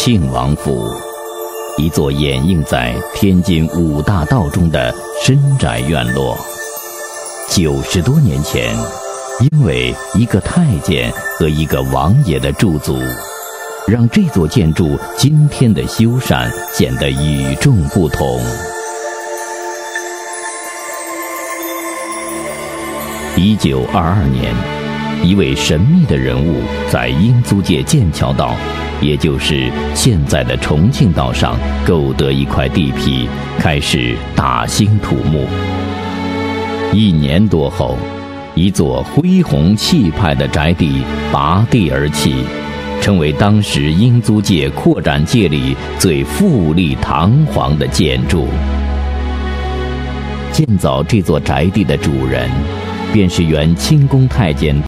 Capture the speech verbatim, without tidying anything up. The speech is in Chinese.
庆王府，一座掩映在天津五大道中的深宅院落。九十多年前，因为一个太监和一个王爷的驻足，让这座建筑今天的修缮显得与众不同。一九二二年，一位神秘的人物在英租界剑桥道，也就是现在的重庆岛上购得一块地皮，开始大兴土木。一年多后，一座恢宏气派的宅地拔地而起，成为当时英租界扩展界里最富丽堂皇的建筑。建造这座宅地的主人，便是原清宫太监